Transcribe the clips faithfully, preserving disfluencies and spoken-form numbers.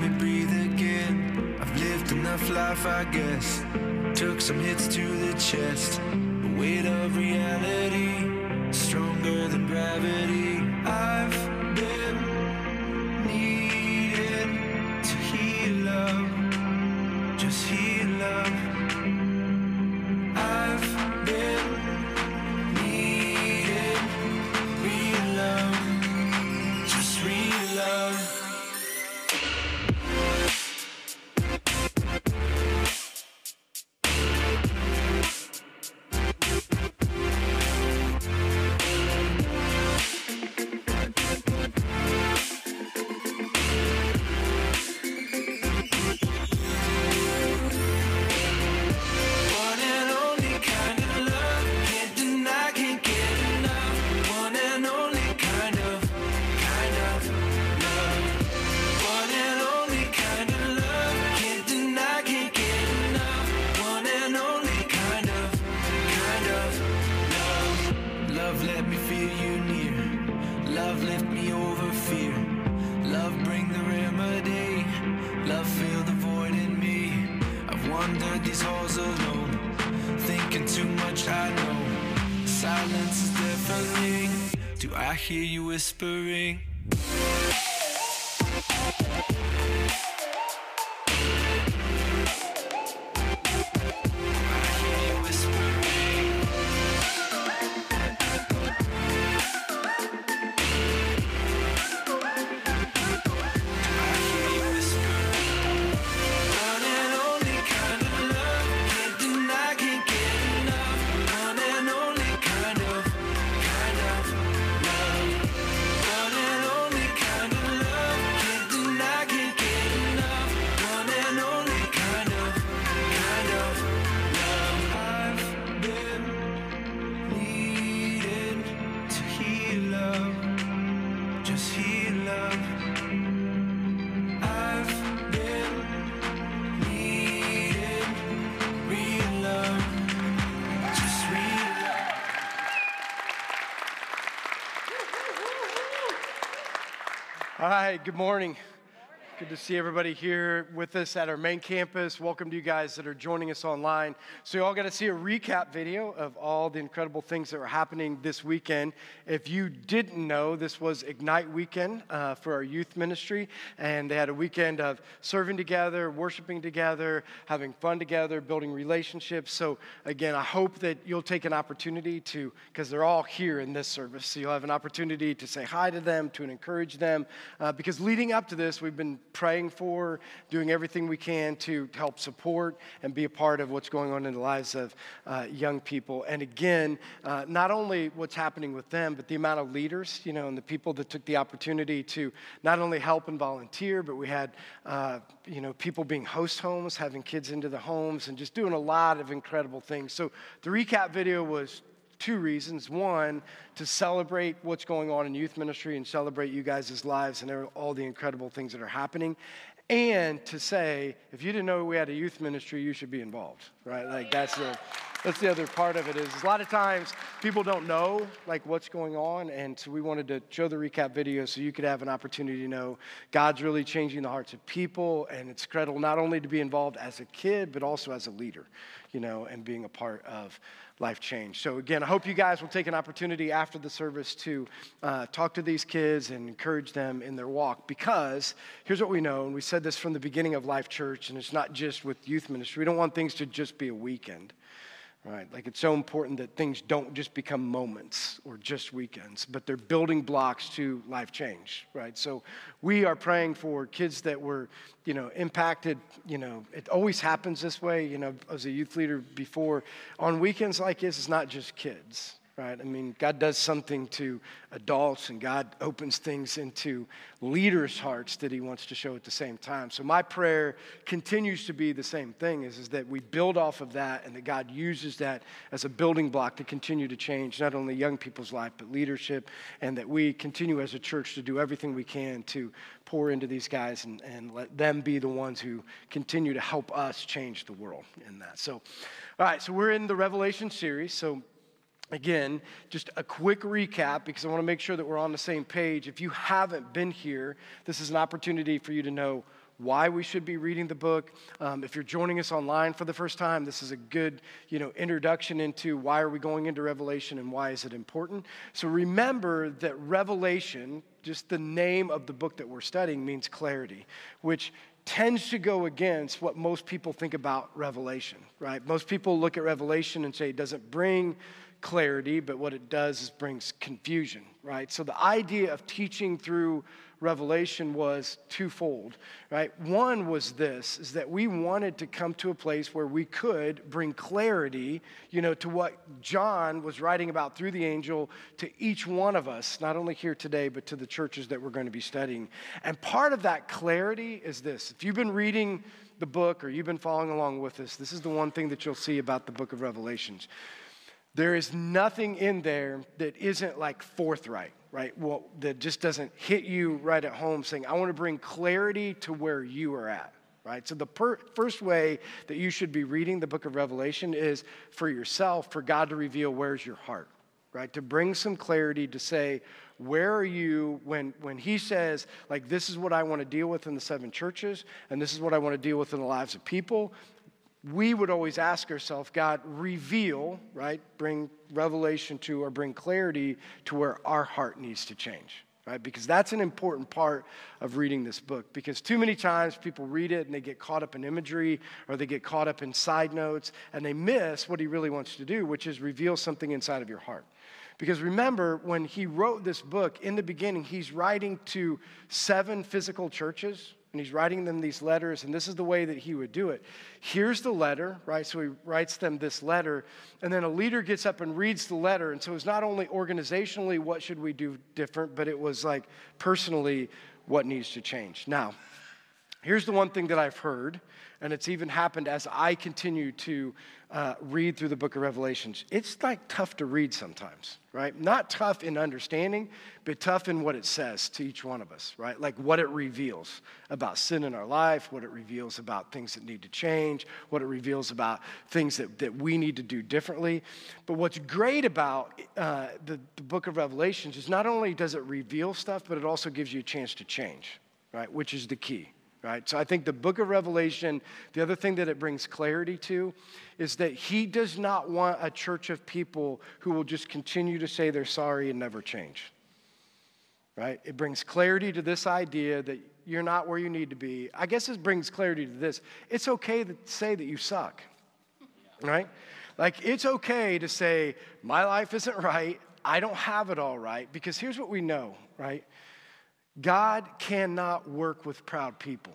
me breathe again. I've lived enough life, I guess. Took some hits to the chest. The weight of reality, stronger than gravity. I've been needed to heal up, just heal up. I've been needed, real love, just real love. I hear you whispering. All right, good morning. Good to see everybody here with us at our main campus. Welcome to you guys that are joining us online. So you all got to see a recap video of all the incredible things that were happening this weekend. If you didn't know, this was Ignite Weekend uh, for our youth ministry, and they had a weekend of serving together, worshiping together, having fun together, building relationships. So again, I hope that you'll take an opportunity to, because they're all here in this service, so you'll have an opportunity to say hi to them, to encourage them, uh, because leading up to this, we've been praying for, doing everything we can to help support and be a part of what's going on in the lives of uh, young people. And again, uh, not only what's happening with them, but the amount of leaders, you know, and the people that took the opportunity to not only help and volunteer, but we had, uh, you know, people being host homes, having kids into the homes, and just doing a lot of incredible things. So the recap video was two reasons. One, to celebrate what's going on in youth ministry and celebrate you guys' lives and all the incredible things that are happening. And to say, if you didn't know we had a youth ministry, you should be involved, right? Like that's the that's the other part of it is a lot of times people don't know like what's going on. And so we wanted to show the recap video so you could have an opportunity to know God's really changing the hearts of people. And it's credible not only to be involved as a kid, but also as a leader, you know, and being a part of life change. So again, I hope you guys will take an opportunity after the service to uh, talk to these kids and encourage them in their walk, because here's what we know, and we said this from the beginning of Life Church, and it's not just with youth ministry. We don't want things to just be a weekend. Right, like it's so important that things don't just become moments or just weekends, but they're building blocks to life change, right? So we are praying for kids that were, you know, impacted, you know, it always happens this way, you know, as a youth leader before, on weekends like this, it's not just kids, right? I mean, God does something to adults, and God opens things into leaders' hearts that he wants to show at the same time. So my prayer continues to be the same thing, is, is that we build off of that, and that God uses that as a building block to continue to change not only young people's life, but leadership, and that we continue as a church to do everything we can to pour into these guys and, and let them be the ones who continue to help us change the world in that. So, all right, so we're in the Revelation series, so again, just a quick recap, because I want to make sure that we're on the same page. If you haven't been here, this is an opportunity for you to know why we should be reading the book. Um, if you're joining us online for the first time, this is a good, you know, introduction into why are we going into Revelation and why is it important. So remember that Revelation, just the name of the book that we're studying, means clarity, which tends to go against what most people think about Revelation, right? Most people look at Revelation and say it doesn't bring clarity, but what it does is brings confusion, right? So the idea of teaching through Revelation was twofold, right? One was this, is that we wanted to come to a place where we could bring clarity, you know, to what John was writing about through the angel to each one of us, not only here today, but to the churches that we're going to be studying. And part of that clarity is this. If you've been reading the book or you've been following along with us, this is the one thing that you'll see about the book of Revelations. There is nothing in there that isn't like forthright, right? Well, that just doesn't hit you right at home saying, I want to bring clarity to where you are at, right? So the per- first way that you should be reading the book of Revelation is for yourself, for God to reveal where's your heart, right? To bring some clarity to say, where are you when, when he says, like, this is what I want to deal with in the seven churches, and this is what I want to deal with in the lives of people. We would always ask ourselves, God, reveal, right? Bring revelation to or bring clarity to where our heart needs to change, right? Because that's an important part of reading this book. Because too many times people read it and they get caught up in imagery or they get caught up in side notes and they miss what he really wants to do, which is reveal something inside of your heart. Because remember, when he wrote this book, in the beginning, he's writing to seven physical churches. And he's writing them these letters, and this is the way that he would do it. Here's the letter, right? So he writes them this letter, and then a leader gets up and reads the letter. And so it's not only organizationally, what should we do different, but it was like personally, what needs to change. Now, here's the one thing that I've heard, and it's even happened as I continue to uh, read through the book of Revelations. It's like tough to read sometimes, right? Not tough in understanding, but tough in what it says to each one of us, right? Like what it reveals about sin in our life, what it reveals about things that need to change, what it reveals about things that, that we need to do differently. But what's great about uh, the, the book of Revelations is not only does it reveal stuff, but it also gives you a chance to change, right? Which is the key. Right? So I think the book of Revelation, the other thing that it brings clarity to is that he does not want a church of people who will just continue to say they're sorry and never change. Right? It brings clarity to this idea that you're not where you need to be. I guess it brings clarity to this. It's okay to say that you suck. Right? Like it's okay to say, my life isn't right. I don't have it all right. Because here's what we know, right? God cannot work with proud people,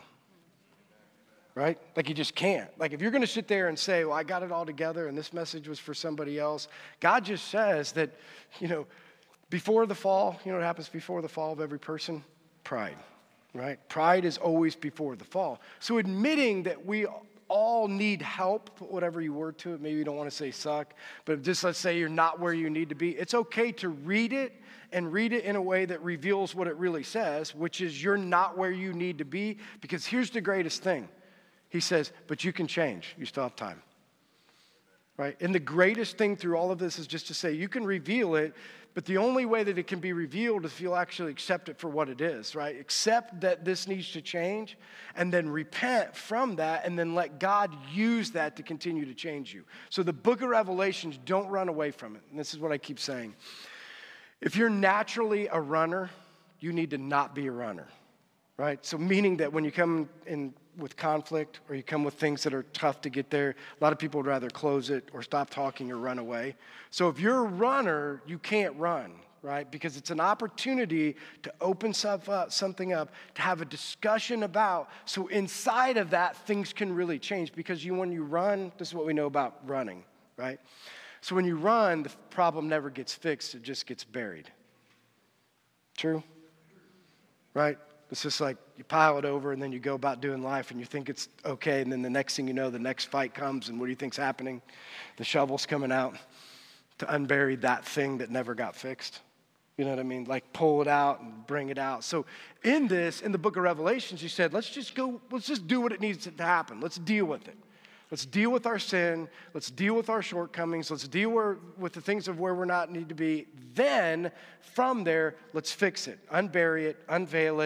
right? Like he just can't. Like if you're going to sit there and say, well, I got it all together and this message was for somebody else, God just says that, you know, before the fall, you know what happens before the fall of every person? Pride, right? Pride is always before the fall. So admitting that we all need help, put whatever you word to it, maybe you don't want to say suck, but just let's say you're not where you need to be. It's okay to read it and read it in a way that reveals what it really says, which is you're not where you need to be, because here's the greatest thing. He says, but you can change. You still have time. Right? And the greatest thing through all of this is just to say you can reveal it, but the only way that it can be revealed is if you'll actually accept it for what it is, right? Accept that this needs to change and then repent from that and then let God use that to continue to change you. So the book of Revelations, don't run away from it. And this is what I keep saying. If you're naturally a runner, you need to not be a runner, right? So meaning that when you come in with conflict or you come with things that are tough to get there, a lot of people would rather close it or stop talking or run away. So if you're a runner, you can't run, right? Because it's an opportunity to open stuff up, something up, to have a discussion about. So inside of that, things can really change because you, when you run, this is what we know about running, right? So when you run, the problem never gets fixed. It just gets buried. True? Right? It's just like you pile it over and then you go about doing life and you think it's okay. And then the next thing you know, the next fight comes and what do you think's happening? The shovel's coming out to unbury that thing that never got fixed. You know what I mean? Like pull it out and bring it out. So in this, in the book of Revelations, he said, let's just go, let's just do what it needs to happen. Let's deal with it. Let's deal with our sin. Let's deal with our shortcomings. Let's deal with the things of where we're not need to be. Then, from there, let's fix it. Unbury it. Unveil it.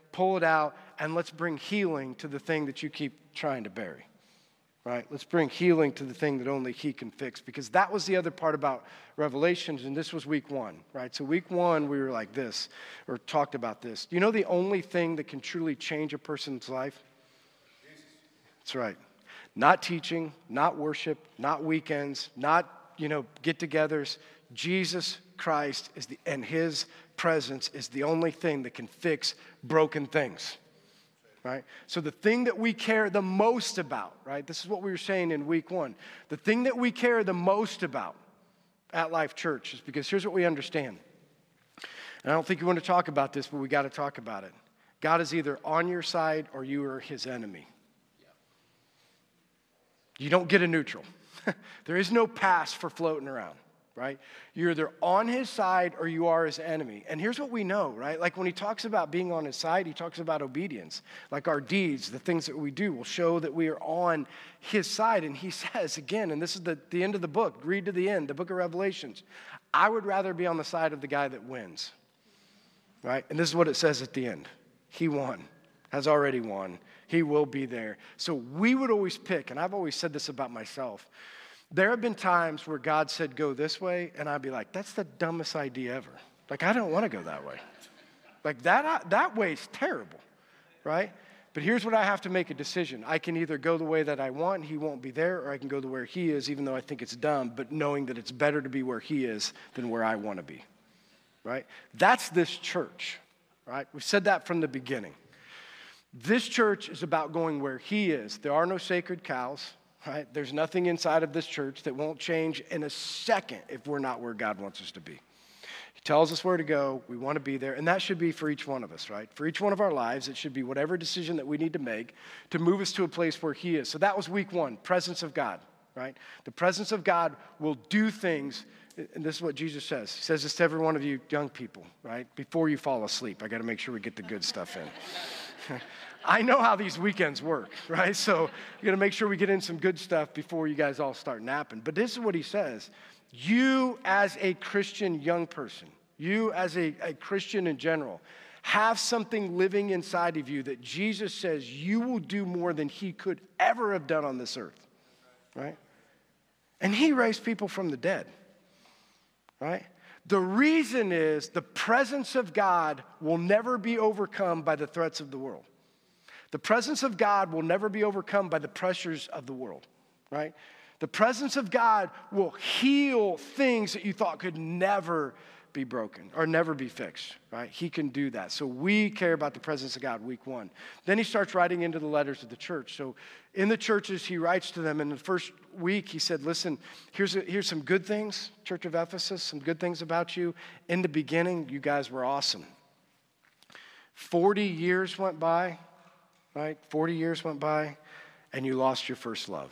pull it out, and let's bring healing to the thing that you keep trying to bury. Right? Let's bring healing to the thing that only he can fix, because that was the other part about Revelations, and this was week one, right? So week one, we were like this, or talked about this. You know the only thing that can truly change a person's life? Jesus. That's right. Not teaching, not worship, not weekends, not, you know, get-togethers. Jesus Christ is the, and his presence is the only thing that can fix broken things. Right? So the thing that we care the most about, right? This is what we were saying in week one. The thing that we care the most about at Life Church is because here's what we understand. And I don't think you want to talk about this, but we got to talk about it. God is either on your side or you are his enemy. You don't get a neutral. There is no pass for floating around. Right? You're either on his side or you are his enemy. And here's what we know, right? Like when he talks about being on his side, he talks about obedience. Like our deeds, the things that we do will show that we are on his side. And he says again, and this is the, the end of the book, read to the end, the book of Revelations, I would rather be on the side of the guy that wins. Right? And this is what it says at the end. He won, has already won. He will be there. So we would always pick, and I've always said this about myself, there have been times where God said, go this way, and I'd be like, that's the dumbest idea ever. Like, I don't want to go that way. Like, that, that way's terrible, right? But here's what I have to make a decision. I can either go the way that I want, and he won't be there, or I can go to where he is, even though I think it's dumb, but knowing that it's better to be where he is than where I want to be, right? That's this church, right? We've said that from the beginning. This church is about going where he is. There are no sacred cows. Right? There's nothing inside of this church that won't change in a second if we're not where God wants us to be. He tells us where to go. We want to be there. And that should be for each one of us, right? For each one of our lives, it should be whatever decision that we need to make to move us to a place where he is. So that was week one, presence of God, right? The presence of God will do things, and this is what Jesus says. He says this to every one of you young people, right? Before you fall asleep, I got to make sure we get the good stuff in. I know how these weekends work, right? So you got to make sure we get in some good stuff before you guys all start napping. But this is what he says. You as a Christian young person, you as a, a Christian in general, have something living inside of you that Jesus says you will do more than he could ever have done on this earth, right? And he raised people from the dead, right? The reason is the presence of God will never be overcome by the threats of the world. The presence of God will never be overcome by the pressures of the world, right? The presence of God will heal things that you thought could never be broken or never be fixed, right? He can do that. So we care about the presence of God, week one. Then he starts writing into the letters of the church. So in the churches, he writes to them. In the first week, he said, listen, here's, a, here's some good things, Church of Ephesus, some good things about you. In the beginning, you guys were awesome. forty years went by. Right? forty years went by, and you lost your first love.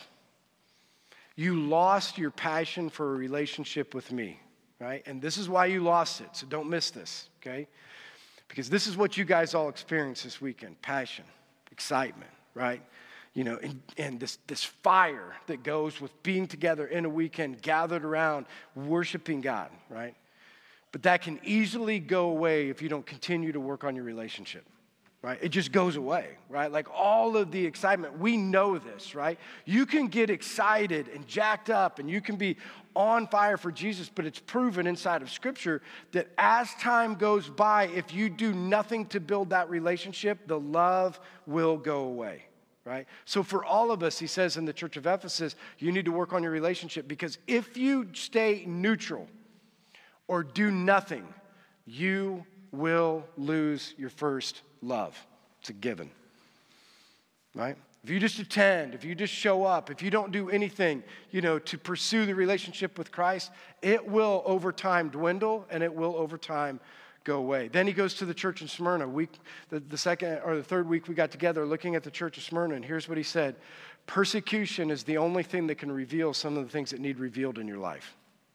You lost your passion for a relationship with me, right? And this is why you lost it, so don't miss this, okay? Because this is what you guys all experienced this weekend, passion, excitement, right? You know, and, and this, this fire that goes with being together in a weekend, gathered around, worshiping God, right? But that can easily go away if you don't continue to work on your relationship. Right? It just goes away, right? Like all of the excitement, we know this, right? You can get excited and jacked up and you can be on fire for Jesus, but it's proven inside of Scripture that as time goes by, if you do nothing to build that relationship, the love will go away, right? So for all of us, he says in the church of Ephesus, you need to work on your relationship, because if you stay neutral or do nothing, you will lose your first love. It's a given, right? If you just attend, if you just show up, if you don't do anything, you know, to pursue the relationship with Christ, it will over time dwindle and it will over time go away. Then he goes to the church in Smyrna. Week, the, the second or the third week we got together looking at the church of Smyrna, and here's what he said. Persecution is the only thing that can reveal some of the things that need revealed in your life.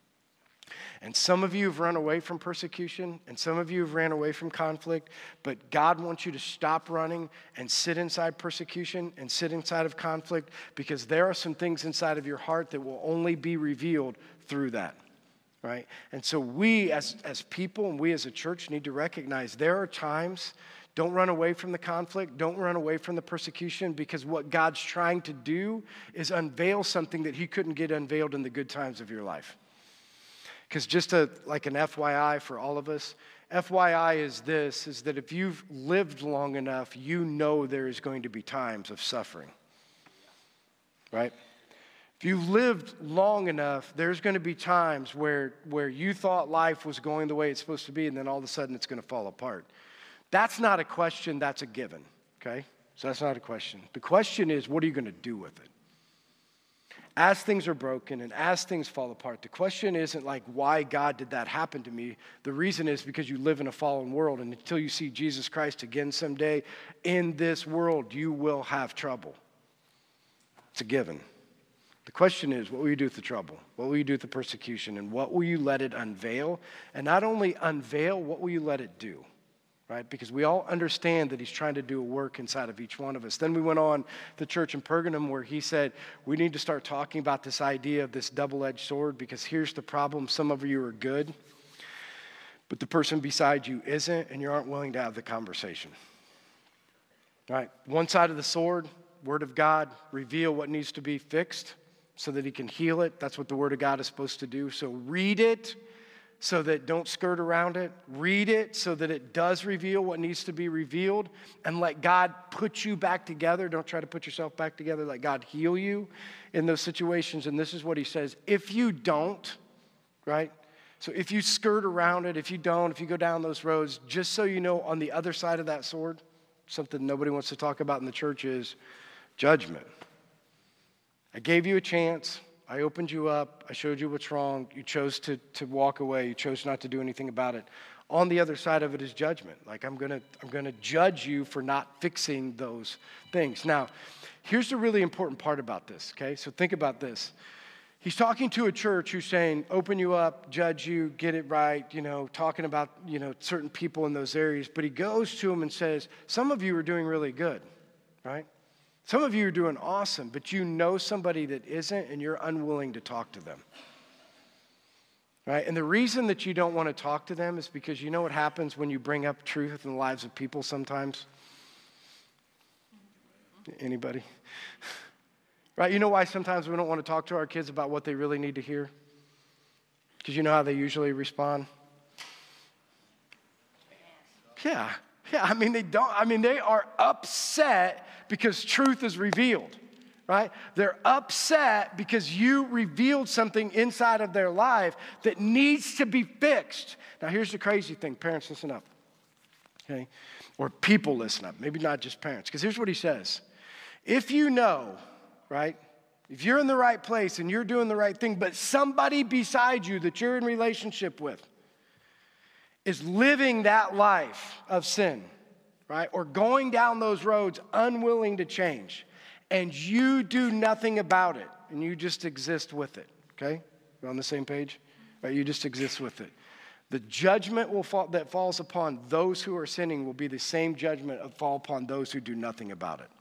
And some of you have run away from persecution, and some of you have ran away from conflict, but God wants you to stop running and sit inside persecution and sit inside of conflict, because there are some things inside of your heart that will only be revealed through that, right? And so we as, as people and we as a church need to recognize there are times, don't run away from the conflict, don't run away from the persecution, because what God's trying to do is unveil something that he couldn't get unveiled in the good times of your life. Because just a, like an F Y I for all of us, F Y I is this, is that if you've lived long enough, you know there is going to be times of suffering, right? If you've lived long enough, there's going to be times where, where you thought life was going the way it's supposed to be, and then all of a sudden it's going to fall apart. That's not a question, that's a given, okay? So that's not a question. The question is, what are you going to do with it? As things are broken and as things fall apart, the question isn't like, why God did that happen to me? The reason is because you live in a fallen world, and until you see Jesus Christ again someday, in this world, you will have trouble. It's a given. The question is, what will you do with the trouble? What will you do with the persecution? And what will you let it unveil? And not only unveil, what will you let it do? Right? Because we all understand that he's trying to do a work inside of each one of us. Then we went on the church in Pergamum where he said, we need to start talking about this idea of this double-edged sword, because here's the problem. Some of you are good, but the person beside you isn't, and you aren't willing to have the conversation. Right? One side of the sword, Word of God, reveal what needs to be fixed so that he can heal it. That's what the Word of God is supposed to do. So read it, so that don't skirt around it. Read it so that it does reveal what needs to be revealed, and let God put you back together. Don't try to put yourself back together. Let God heal you in those situations. And this is what he says. If you don't, right? So if you skirt around it, if you don't, if you go down those roads, just so you know, on the other side of that sword, something nobody wants to talk about in the church is judgment. I gave you a chance. I opened you up. I showed you what's wrong. You chose to, to walk away. You chose not to do anything about it. On the other side of it is judgment. Like, I'm gonna, I'm gonna judge you for not fixing those things. Now, here's the really important part about this, okay? So think about this. He's talking to a church who's saying, open you up, judge you, get it right, you know, talking about, you know, certain people in those areas. But he goes to them and says, some of you are doing really good, right? Some of you are doing awesome, but you know somebody that isn't, and you're unwilling to talk to them, right? And the reason that you don't want to talk to them is because you know what happens when you bring up truth in the lives of people sometimes? Anybody? Right? You know why sometimes we don't want to talk to our kids about what they really need to hear? Because you know how they usually respond? Yeah. Yeah, I mean, they don't, I mean, they are upset because truth is revealed, right? They're upset because you revealed something inside of their life that needs to be fixed. Now, here's the crazy thing. Parents, listen up, okay? Or people, listen up. Maybe not just parents, because here's what he says. If you know, right, if you're in the right place and you're doing the right thing, but somebody beside you that you're in relationship with is living that life of sin, right? Or going down those roads unwilling to change, and you do nothing about it, and you just exist with it, okay? We're on the same page? Right? You just exist with it. The judgment will fall, that falls upon those who are sinning will be the same judgment that fall upon those who do nothing about it.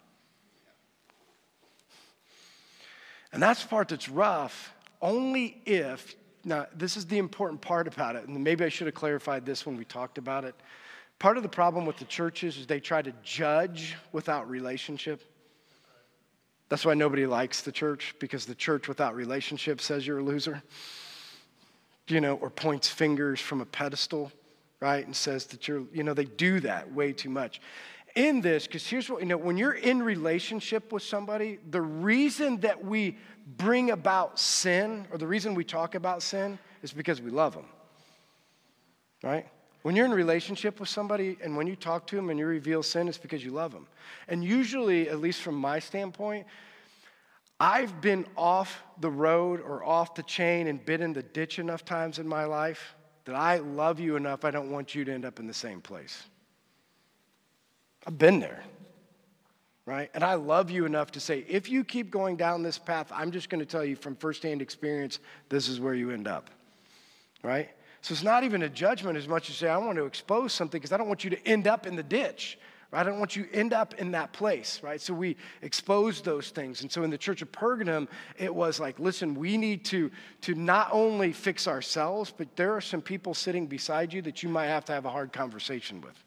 And that's the part that's rough, only if, now this is the important part about it, and maybe I should have clarified this when we talked about it. Part of the problem with the churches is they try to judge without relationship. That's why nobody likes the church, because the church without relationship says you're a loser, you know, or points fingers from a pedestal, right, and says that you're, you know, they do that way too much. In this, because here's what, you know, when you're in relationship with somebody, the reason that we bring about sin, or the reason we talk about sin, is because we love them, right? When you're in a relationship with somebody and when you talk to them and you reveal sin, it's because you love them. And usually, at least from my standpoint, I've been off the road or off the chain and been in the ditch enough times in my life that I love you enough, I don't want you to end up in the same place. I've been there, right? And I love you enough to say, if you keep going down this path, I'm just going to tell you from firsthand experience, this is where you end up, right? So it's not even a judgment as much as say, I want to expose something because I don't want you to end up in the ditch, Right? I don't want you to end up in that place, right? So we exposed those things. And so in the church of Pergamum, it was like, listen, we need to, to not only fix ourselves, but there are some people sitting beside you that you might have to have a hard conversation with.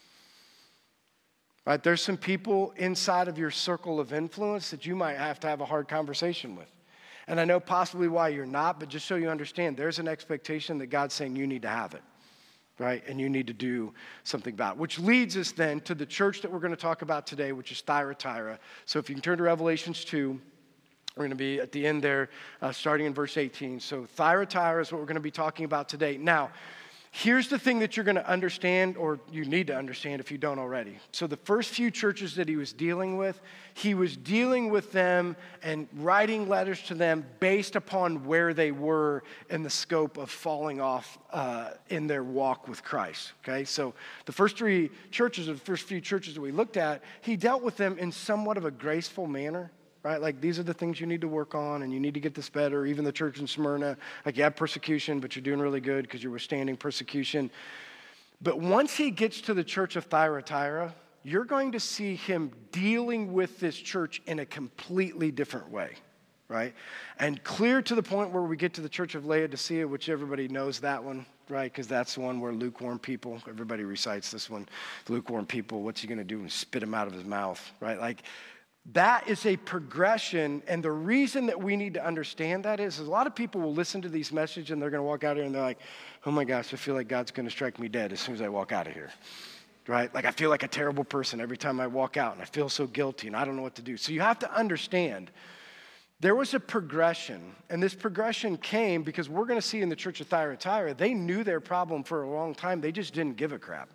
Right? There's some people inside of your circle of influence that you might have to have a hard conversation with. And I know possibly why you're not, but just so you understand, there's an expectation that God's saying you need to have it. Right? And you need to do something about it. Which leads us then to the church that we're going to talk about today, which is Thyatira. So if you can turn to Revelations two, we're going to be at the end there, uh, starting in verse eighteen. So Thyatira is what we're going to be talking about today. Now, here's the thing that you're going to understand, or you need to understand if you don't already. So the first few churches that he was dealing with, he was dealing with them and writing letters to them based upon where they were in the scope of falling off uh, in their walk with Christ. Okay, so the first three churches, or the first few churches that we looked at, he dealt with them in somewhat of a graceful manner. Right? Like, these are the things you need to work on, and you need to get this better. Even the church in Smyrna, like, you have persecution, but you're doing really good because you're withstanding persecution. But once he gets to the church of Thyatira, you're going to see him dealing with this church in a completely different way, right? And clear to the point where we get to the church of Laodicea, which everybody knows that one, right? Because that's the one where lukewarm people, everybody recites this one, lukewarm people, what's he going to do and spit them out of his mouth, right? Like, that is a progression, and the reason that we need to understand that is, is a lot of people will listen to these messages and they're going to walk out here and they're like, oh my gosh, I feel like God's going to strike me dead as soon as I walk out of here, right? Like, I feel like a terrible person every time I walk out, and I feel so guilty and I don't know what to do. So you have to understand there was a progression, and this progression came because we're going to see in the church of Thyatira, they knew their problem for a long time. They just didn't give a crap.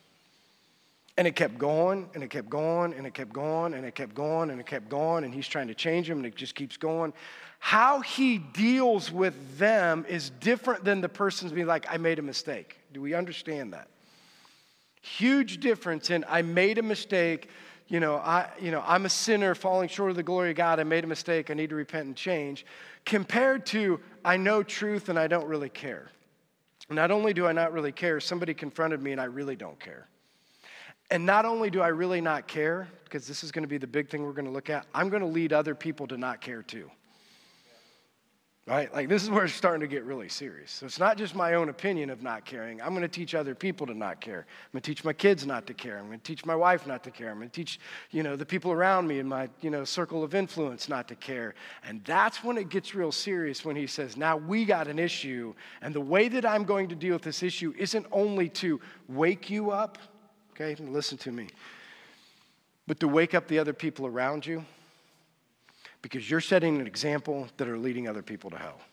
And it kept going, and it kept going, and it kept going, and it kept going, and it kept going, and he's trying to change them, and it just keeps going. How he deals with them is different than the person's being like, I made a mistake. Do we understand that? Huge difference in, I made a mistake, you know, I, you know, I'm a sinner falling short of the glory of God, I made a mistake, I need to repent and change, compared to, I know truth and I don't really care. Not only do I not really care, somebody confronted me and I really don't care. And not only do I really not care, because this is going to be the big thing we're going to look at, I'm going to lead other people to not care too. Right? Like, this is where it's starting to get really serious. So it's not just my own opinion of not caring. I'm going to teach other people to not care. I'm going to teach my kids not to care. I'm going to teach my wife not to care. I'm going to teach, you know, the people around me in my, you know, circle of influence not to care. And that's when it gets real serious, when he says, now we got an issue, and the way that I'm going to deal with this issue isn't only to wake you up, okay, listen to me, but to wake up the other people around you, because you're setting an example that are leading other people to hell.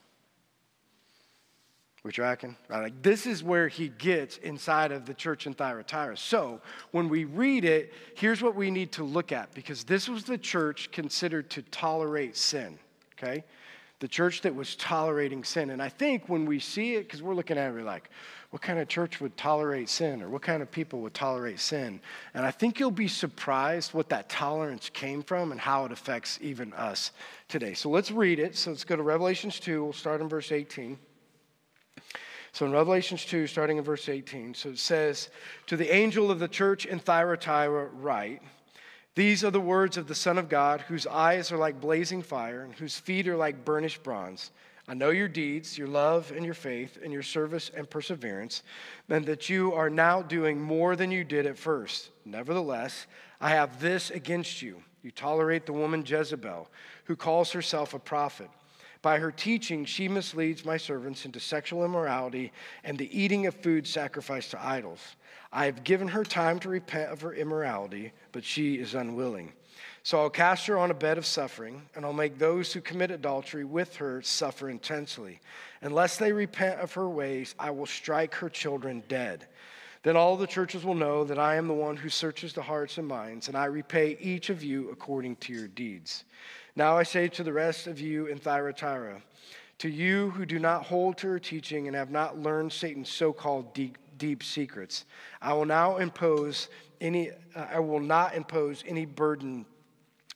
We tracking? Right? Like, this is where he gets inside of the church in Thyatira. So when we read it, here's what we need to look at, because this was the church considered to tolerate sin, okay? The church that was tolerating sin. And I think when we see it, because we're looking at it, we're like, what kind of church would tolerate sin? Or what kind of people would tolerate sin? And I think you'll be surprised what that tolerance came from and how it affects even us today. So let's read it. So let's go to Revelations two. We'll start in verse eighteen. So in Revelations two, starting in verse eighteen, so it says, to the angel of the church in Thyatira write, these are the words of the Son of God, whose eyes are like blazing fire, and whose feet are like burnished bronze. I know your deeds, your love and your faith, and your service and perseverance, and that you are now doing more than you did at first. Nevertheless, I have this against you. You tolerate the woman Jezebel, who calls herself a prophet. By her teaching, she misleads my servants into sexual immorality and the eating of food sacrificed to idols. I have given her time to repent of her immorality, but she is unwilling. So I'll cast her on a bed of suffering, and I'll make those who commit adultery with her suffer intensely. Unless they repent of her ways, I will strike her children dead. Then all the churches will know that I am the one who searches the hearts and minds, and I repay each of you according to your deeds. Now I say to the rest of you in Thyatira, to you who do not hold to her teaching and have not learned Satan's so-called deep, deep secrets, I will now impose any. Uh, I will not impose any burden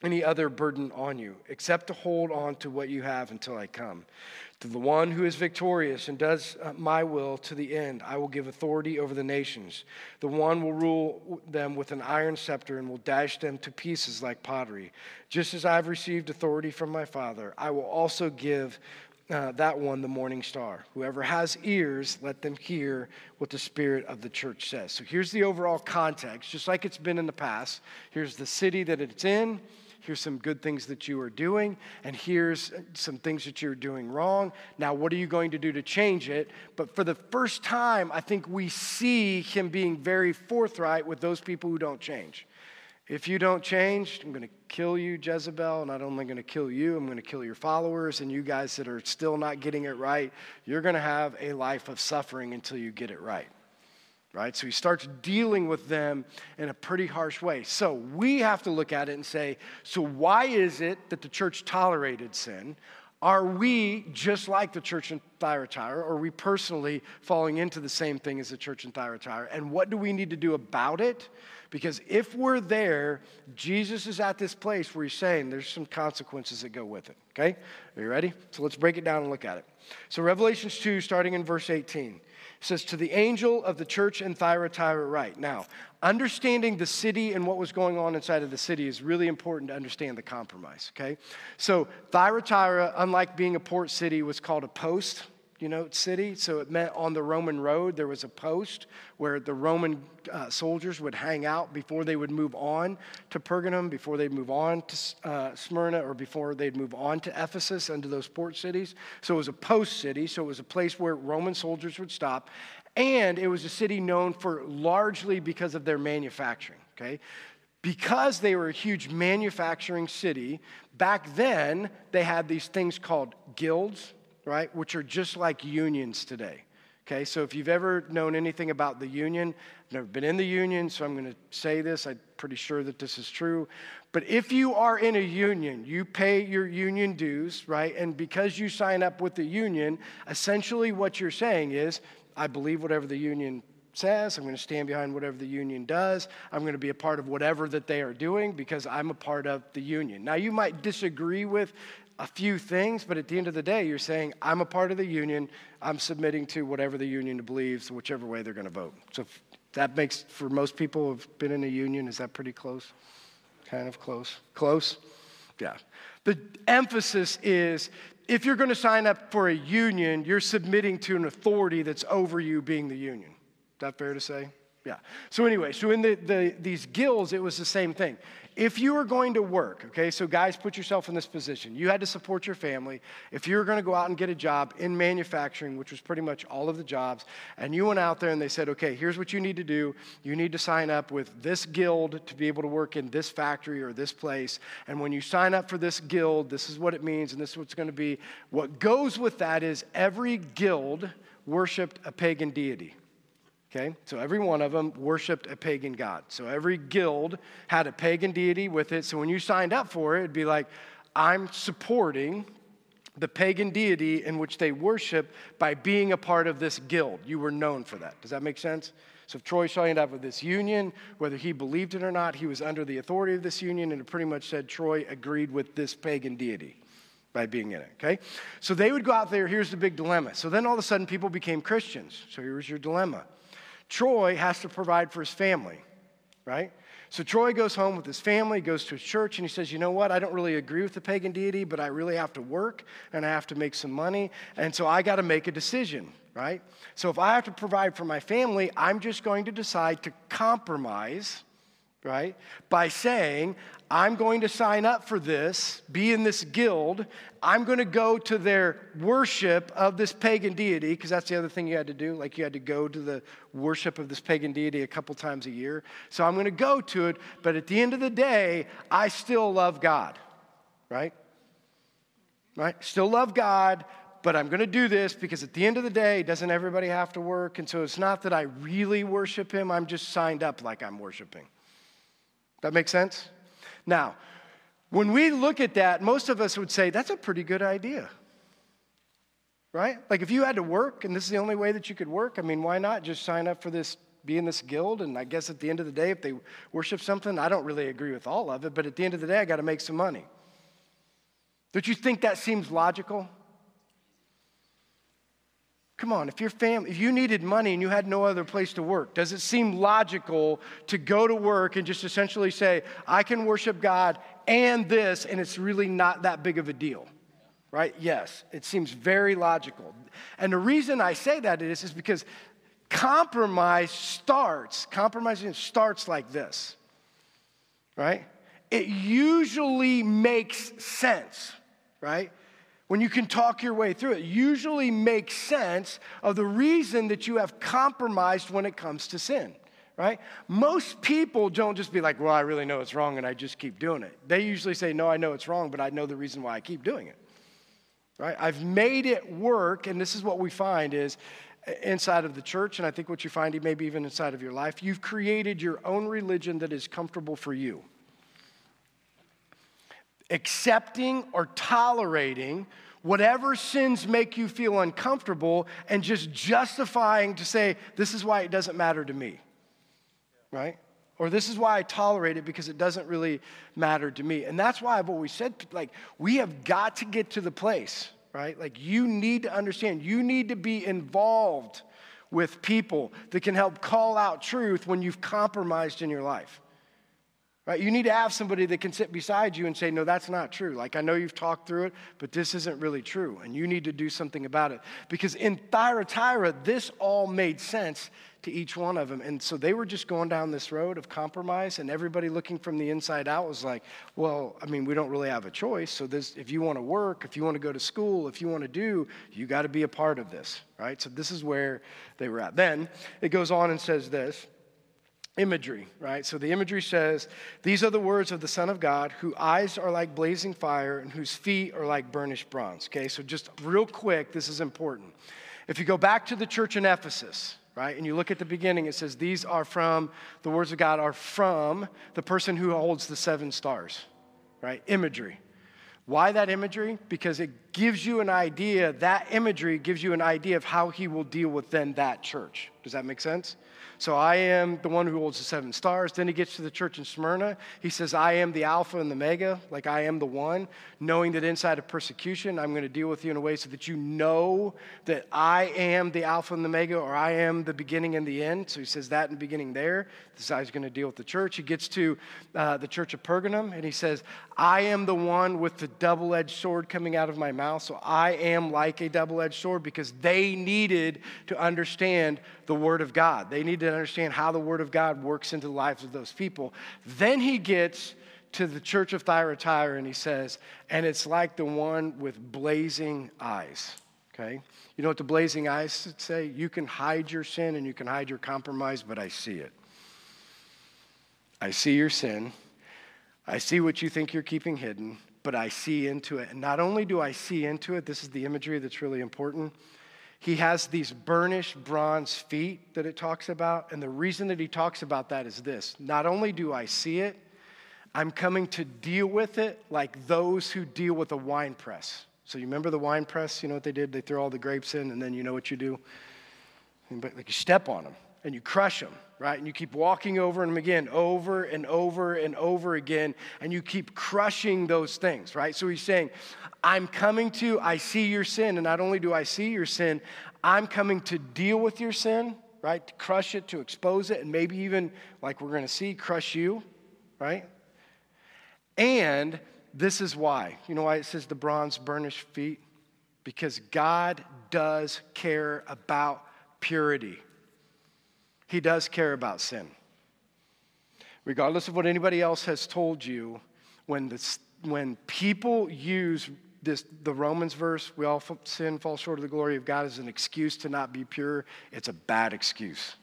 any other burden on you, except to hold on to what you have until I come. To the one who is victorious and does uh, my will to the end, I will give authority over the nations. The one will rule them with an iron scepter and will dash them to pieces like pottery. Just as I have received authority from my Father, I will also give uh, that one the morning star. Whoever has ears, let them hear what the Spirit of the church says. So here's the overall context, just like it's been in the past. Here's the city that it's in. Here's some good things that you are doing, and here's some things that you're doing wrong. Now, what are you going to do to change it? But for the first time, I think we see him being very forthright with those people who don't change. If you don't change, I'm going to kill you, Jezebel. Not only going to kill you, I'm going to kill your followers, and you guys that are still not getting it right, you're going to have a life of suffering until you get it right. Right? So he starts dealing with them in a pretty harsh way. So we have to look at it and say, so why is it that the church tolerated sin? Are we just like the church in Thyatira, or are we personally falling into the same thing as the church in Thyatira? And what do we need to do about it? Because if we're there, Jesus is at this place where he's saying there's some consequences that go with it. Okay? Are you ready? So let's break it down and look at it. So Revelations two, starting in verse eighteen. It says, to the angel of the church in Thyatira write. Now, understanding the city and what was going on inside of the city is really important to understand the compromise, okay? So Thyatira, unlike being a port city, was called a post, you know, city. So it meant on the Roman road, there was a post where the Roman uh, soldiers would hang out before they would move on to Pergamum, before they'd move on to uh, Smyrna, or before they'd move on to Ephesus, into those port cities. So it was a post city. So it was a place where Roman soldiers would stop. And it was a city known for largely because of their manufacturing, okay? Because they were a huge manufacturing city, back then they had these things called guilds, right, which are just like unions today. Okay, so if you've ever known anything about the union, I've never been in the union, so I'm going to say this. I'm pretty sure that this is true. But if you are in a union, you pay your union dues, right? And because you sign up with the union, essentially what you're saying is, I believe whatever the union says. I'm going to stand behind whatever the union does. I'm going to be a part of whatever that they are doing because I'm a part of the union. Now, you might disagree with a few things, but at the end of the day, you're saying, I'm a part of the union. I'm submitting to whatever the union believes, whichever way they're going to vote. So that makes, for most people who have been in a union, is that pretty close? Kind of close? Close? Yeah. The emphasis is, if you're going to sign up for a union, you're submitting to an authority that's over you, being the union. Is that fair to say? Yeah. So anyway, so in the, the these guilds, it was the same thing. If you were going to work, okay, so guys, put yourself in this position. You had to support your family. If you were going to go out and get a job in manufacturing, which was pretty much all of the jobs, and you went out there and they said, okay, here's what you need to do. You need to sign up with this guild to be able to work in this factory or this place. And when you sign up for this guild, this is what it means and this is what it's going to be. What goes with that is every guild worshiped a pagan deity. Okay, so every one of them worshiped a pagan god. So every guild had a pagan deity with it. So when you signed up for it, it'd be like, I'm supporting the pagan deity in which they worship by being a part of this guild. You were known for that. Does that make sense? So if Troy signed up with this union, whether he believed it or not, he was under the authority of this union, and it pretty much said Troy agreed with this pagan deity by being in it, okay? So they would go out there. Here's the big dilemma. So then all of a sudden people became Christians. So here's your dilemma. Troy has to provide for his family, right? So Troy goes home with his family, goes to his church, and he says, you know what? I don't really agree with the pagan deity, but I really have to work, and I have to make some money, and so I got to make a decision, right? So if I have to provide for my family, I'm just going to decide to compromise, right, by saying, I'm going to sign up for this, be in this guild. I'm going to go to their worship of this pagan deity, because that's the other thing you had to do. Like, you had to go to the worship of this pagan deity a couple times a year. So I'm going to go to it, but at the end of the day, I still love God, right? Right? Still love God, but I'm going to do this because at the end of the day, doesn't everybody have to work? And so it's not that I really worship him. I'm just signed up like I'm worshiping. That make sense? Now, when we look at that, most of us would say, that's a pretty good idea, right? Like, if you had to work and this is the only way that you could work, I mean, why not just sign up for this be in this guild, and I guess at the end of the day, if they worship something, I don't really agree with all of it, but at the end of the day, I got to make some money. Don't you think that seems logical? Come on, if your family, if you needed money and you had no other place to work, does it seem logical to go to work and just essentially say, I can worship God and this, and it's really not that big of a deal, right? Yes, it seems very logical. And the reason I say that is, is because compromise starts, compromising starts like this, right? It usually makes sense, right? When you can talk your way through it, usually makes sense of the reason that you have compromised when it comes to sin, right? Most people don't just be like, well, I really know it's wrong and I just keep doing it. They usually say, no, I know it's wrong, but I know the reason why I keep doing it, right? I've made it work, and this is what we find is inside of the church, and I think what you find maybe even inside of your life, you've created your own religion that is comfortable for you. Accepting or tolerating whatever sins make you feel uncomfortable and just justifying to say, this is why it doesn't matter to me, right? Or this is why I tolerate it because it doesn't really matter to me. And that's why I've always said, like, we have got to get to the place, right? Like, you need to understand, you need to be involved with people that can help call out truth when you've compromised in your life. Right? You need to have somebody that can sit beside you and say, no, that's not true. Like, I know you've talked through it, but this isn't really true, and you need to do something about it. Because in Thyatira, this all made sense to each one of them. And so they were just going down this road of compromise, and everybody looking from the inside out was like, well, I mean, we don't really have a choice. So this, if you want to work, if you want to go to school, if you want to do, you got to be a part of this, right? So this is where they were at. Then it goes on and says this. Imagery, right? So the imagery says, these are the words of the Son of God, whose eyes are like blazing fire and whose feet are like burnished bronze. Okay, so just real quick, this is important. If you go back to the church in Ephesus, right, and you look at the beginning, it says, these are from, the words of God are from the person who holds the seven stars, right? Imagery. Why that imagery? Because it gives you an idea, that imagery gives you an idea of how he will deal with then that church. Does that make sense? So I am the one who holds the seven stars. Then he gets to the church in Smyrna. He says, I am the Alpha and the Omega, like I am the one, knowing that inside of persecution, I'm going to deal with you in a way so that you know that I am the Alpha and the Omega, or I am the beginning and the end. So he says that in the beginning there. This is how he's going to deal with the church. He gets to uh, the church of Pergamum, and he says, I am the one with the double-edged sword coming out of my mouth. So I am like a double-edged sword because they needed to understand the Word of God. They needed to understand how the Word of God works into the lives of those people. Then he gets to the church of Thyatira and he says, and it's like the one with blazing eyes, okay? You know what the blazing eyes say? You can hide your sin and you can hide your compromise, but I see it. I see your sin. I see what you think you're keeping hidden, but I see into it. And not only do I see into it, this is the imagery that's really important. He has these burnished bronze feet that it talks about. And the reason that he talks about that is this. Not only do I see it, I'm coming to deal with it like those who deal with a wine press. So you remember the wine press? You know what they did? They throw all the grapes in, and then you know what you do? Like you step on them, and you crush them, right? And you keep walking over them again, over and over and over again, and you keep crushing those things, right? So he's saying, I'm coming to, I see your sin, and not only do I see your sin, I'm coming to deal with your sin, right? To crush it, to expose it, and maybe even, like we're going to see, crush you, right? And this is why. You know why it says the bronze burnished feet? Because God does care about purity. He does care about sin. Regardless of what anybody else has told you, when the, when people use this, the Romans verse, we all sin, fall short of the glory of God, as an excuse to not be pure, it's a bad excuse.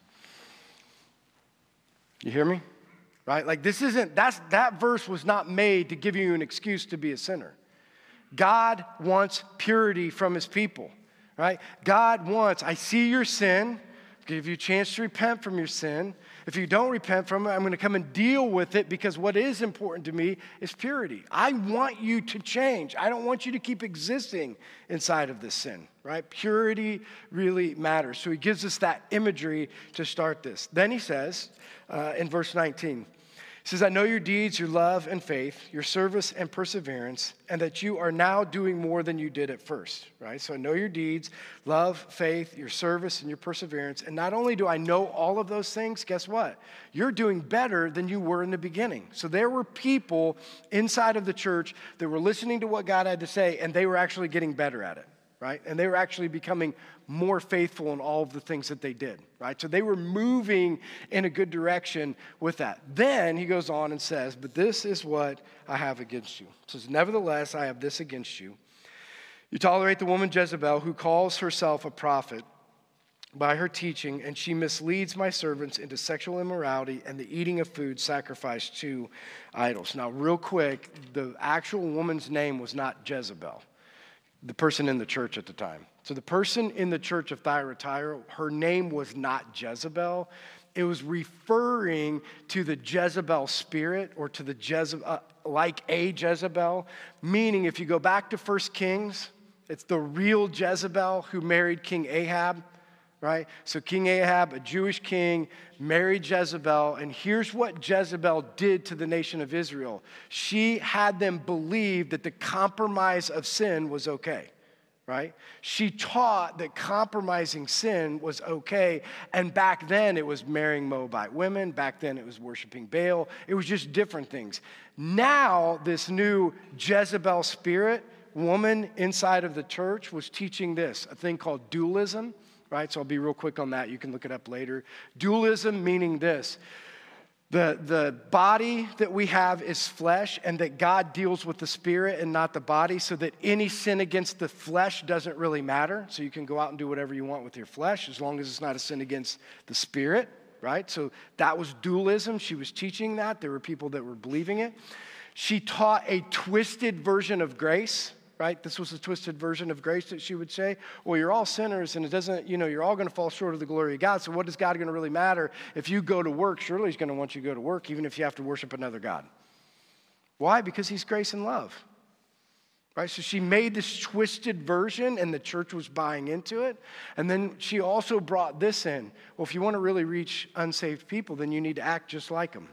You hear me? Right? Like this isn't, that's, that verse was not made to give you an excuse to be a sinner. God wants purity from his people, right? God wants, I see your sin, give you a chance to repent from your sin. If you don't repent from it, I'm going to come and deal with it because what is important to me is purity. I want you to change. I don't want you to keep existing inside of this sin, right? Purity really matters. So he gives us that imagery to start this. Then he says uh, in verse nineteen, he says, I know your deeds, your love and faith, your service and perseverance, and that you are now doing more than you did at first, right? So I know your deeds, love, faith, your service, and your perseverance. And not only do I know all of those things, guess what? You're doing better than you were in the beginning. So there were people inside of the church that were listening to what God had to say, and they were actually getting better at it, right? And they were actually becoming more faithful in all of the things that they did, right? So they were moving in a good direction with that. Then he goes on and says, but this is what I have against you. He says, nevertheless, I have this against you. You tolerate the woman Jezebel, who calls herself a prophet by her teaching, and she misleads my servants into sexual immorality and the eating of food sacrificed to idols. Now, real quick, the actual woman's name was not Jezebel, the person in the church at the time. So the person in the church of Thyatira, her name was not Jezebel. It was referring to the Jezebel spirit or to the Jezebel, uh, like a Jezebel, meaning if you go back to First Kings, it's the real Jezebel who married King Ahab, right? So King Ahab, a Jewish king, married Jezebel, and here's what Jezebel did to the nation of Israel. She had them believe that the compromise of sin was okay, right? She taught that compromising sin was okay, and back then it was marrying Moabite women, back then it was worshiping Baal, it was just different things. Now, this new Jezebel spirit woman inside of the church was teaching this, a thing called dualism, right? So I'll be real quick on that. You can look it up later. Dualism meaning this. The, the body that we have is flesh, and that God deals with the spirit and not the body, so that any sin against the flesh doesn't really matter. So you can go out and do whatever you want with your flesh as long as it's not a sin against the spirit, right? So that was dualism. She was teaching that. There were people that were believing it. She taught a twisted version of grace, right? This was a twisted version of grace that she would say, well, you're all sinners and it doesn't, you know, you're all going to fall short of the glory of God. So what is God going to really matter? If you go to work, surely he's going to want you to go to work, even if you have to worship another God. Why? Because he's grace and love, right? So she made this twisted version and the church was buying into it. And then she also brought this in. Well, if you want to really reach unsaved people, then you need to act just like them,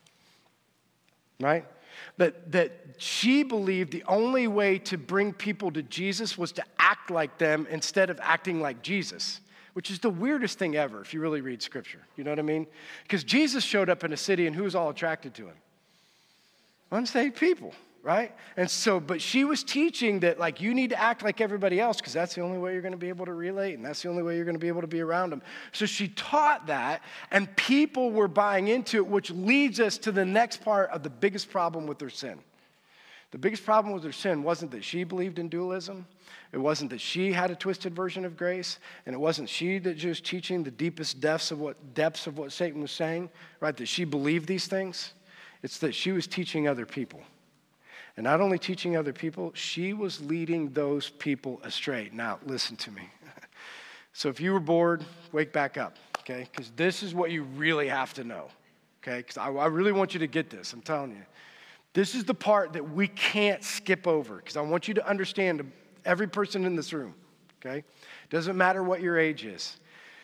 right? But that she believed the only way to bring people to Jesus was to act like them instead of acting like Jesus, which is the weirdest thing ever if you really read Scripture. You know what I mean? Because Jesus showed up in a city and who was all attracted to him? Unsaved people, right? And so, but she was teaching that like you need to act like everybody else because that's the only way you're going to be able to relate and that's the only way you're going to be able to be around them. So she taught that and people were buying into it, which leads us to the next part of the biggest problem with their sin. The biggest problem with her sin wasn't that she believed in dualism. It wasn't that she had a twisted version of grace. And it wasn't she that was teaching the deepest depths of what depths of what Satan was saying, right? That she believed these things. It's that she was teaching other people. And not only teaching other people, she was leading those people astray. Now, listen to me. So if you were bored, wake back up, okay? Because this is what you really have to know, okay? Because I, I really want you to get this, I'm telling you. This is the part that we can't skip over because I want you to understand every person in this room, okay? Doesn't matter what your age is.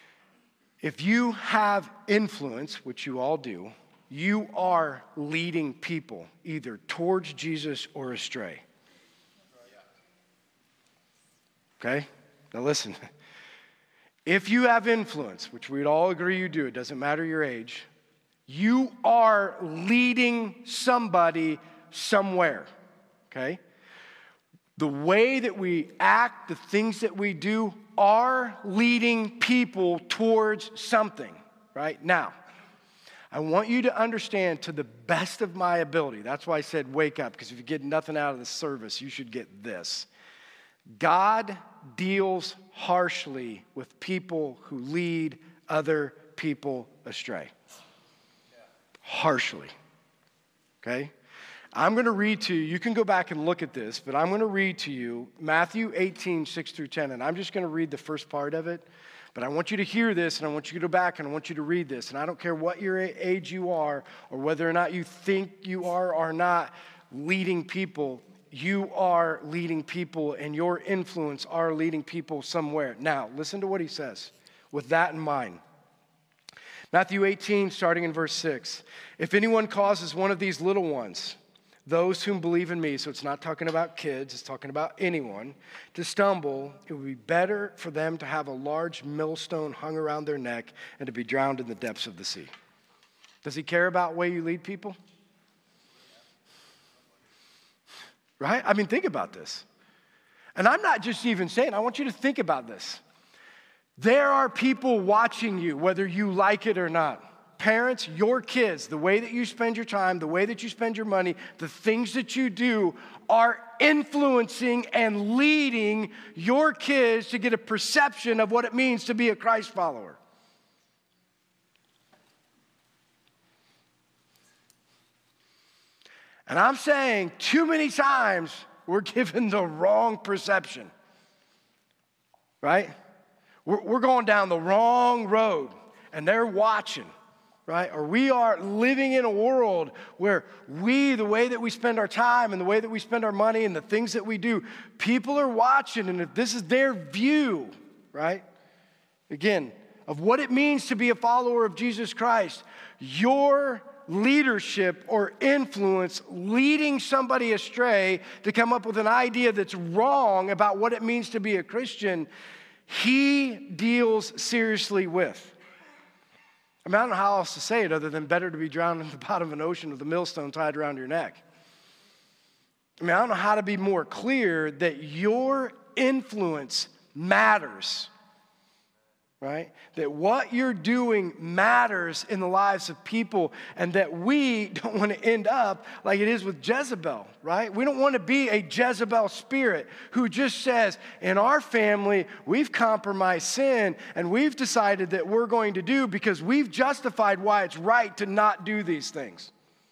If you have influence, which you all do, you are leading people either towards Jesus or astray. Okay? Now listen. If you have influence, which we'd all agree you do, it doesn't matter your age, you are leading somebody somewhere, okay? The way that we act, the things that we do are leading people towards something, right? Now, I want you to understand to the best of my ability. That's why I said wake up, because if you get nothing out of the service, you should get this. God deals harshly with people who lead other people astray. Harshly, okay? I'm going to read to you, you can go back and look at this, but I'm going to read to you Matthew eighteen, six through ten, and I'm just going to read the first part of it. But I want you to hear this, and I want you to go back, and I want you to read this. And I don't care what your age you are, or whether or not you think you are or not leading people. You are leading people, and your influence are leading people somewhere. Now, listen to what he says with that in mind. Matthew eighteen, starting in verse six. If anyone causes one of these little ones, those whom believe in me, so it's not talking about kids, it's talking about anyone, to stumble, it would be better for them to have a large millstone hung around their neck and to be drowned in the depths of the sea. Does he care about the way you lead people? Right? I mean, think about this. And I'm not just even saying, I want you to think about this. There are people watching you, whether you like it or not. Parents, your kids, the way that you spend your time, the way that you spend your money, the things that you do are influencing and leading your kids to get a perception of what it means to be a Christ follower. And I'm saying too many times we're given the wrong perception, right? We're, we're going down the wrong road, and they're watching, right? Or we are living in a world where we, the way that we spend our time and the way that we spend our money and the things that we do, people are watching, and if this is their view, right? Again, of what it means to be a follower of Jesus Christ, your leadership or influence leading somebody astray to come up with an idea that's wrong about what it means to be a Christian, he deals seriously with. I mean, I don't know how else to say it other than better to be drowned in the bottom of an ocean with a millstone tied around your neck. I mean, I don't know how to be more clear that your influence matters. Right? That what you're doing matters in the lives of people, and that we don't want to end up like it is with Jezebel, right? We don't want to be a Jezebel spirit who just says, in our family, we've compromised sin, and we've decided that we're going to do because we've justified why it's right to not do these things.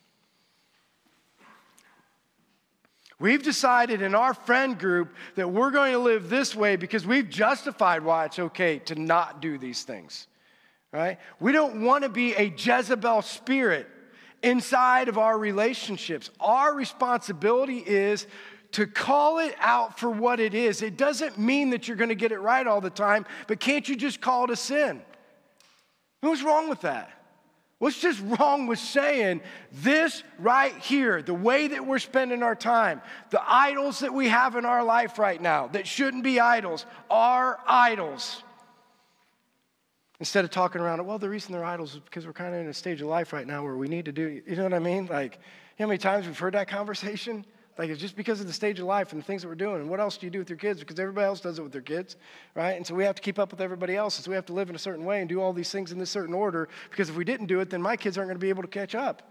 We've decided in our friend group that we're going to live this way because we've justified why it's okay to not do these things, right? We don't want to be a Jezebel spirit inside of our relationships. Our responsibility is to call it out for what it is. It doesn't mean that you're going to get it right all the time, but can't you just call it a sin? What's wrong with that? What's just wrong with saying this right here, the way that we're spending our time, the idols that we have in our life right now that shouldn't be idols are idols. Instead of talking around it, well, the reason they're idols is because we're kind of in a stage of life right now where we need to do, you know what I mean? Like, you know how many times we've heard that conversation? Like, it's just because of the stage of life and the things that we're doing. And what else do you do with your kids? Because everybody else does it with their kids, right? And so we have to keep up with everybody else. And so we have to live in a certain way and do all these things in this certain order. Because if we didn't do it, then my kids aren't going to be able to catch up.